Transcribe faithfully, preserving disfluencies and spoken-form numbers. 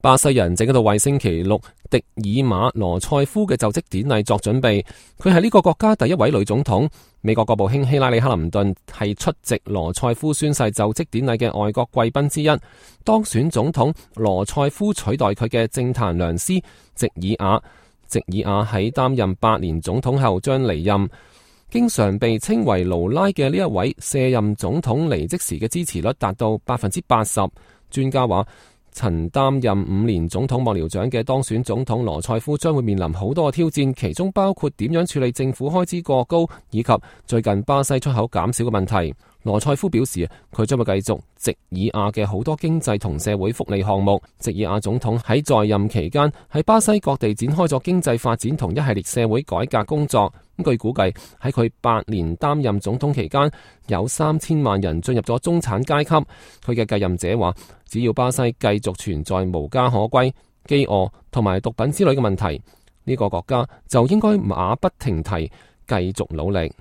巴西人正喺度為星期六迪爾馬羅塞夫嘅就職典禮作準備。佢係呢個國家第一位女總統。美國國務卿希拉里克林頓係出席羅塞夫宣誓就職典禮嘅外國貴賓之一。當選總統羅塞夫取代佢嘅政壇良師席爾瓦。席爾瓦喺擔任八年總統後將離任。經常被稱為盧拉嘅呢一位卸任總統離職時嘅支持率達到百分之八十。專家話，曾擔任五年總統幕僚長嘅當選總統羅塞夫將會面臨好多嘅挑戰，其中包括點樣處理政府開支過高，以及最近巴西出口減少嘅問題。羅塞夫表示，佢將會繼續席爾瓦嘅好多經濟同社會福利項目。席爾瓦總統喺在，在任期間喺巴西各地展開咗經濟發展同一系列社會改革工作。咁據估計喺佢八年擔任總統期間，有三千萬人進入咗中產階級。佢嘅繼任者話，只要巴西繼續存在無家可歸、飢餓同埋毒品之類嘅問題，呢、這個國家就應該馬不停蹄繼續努力。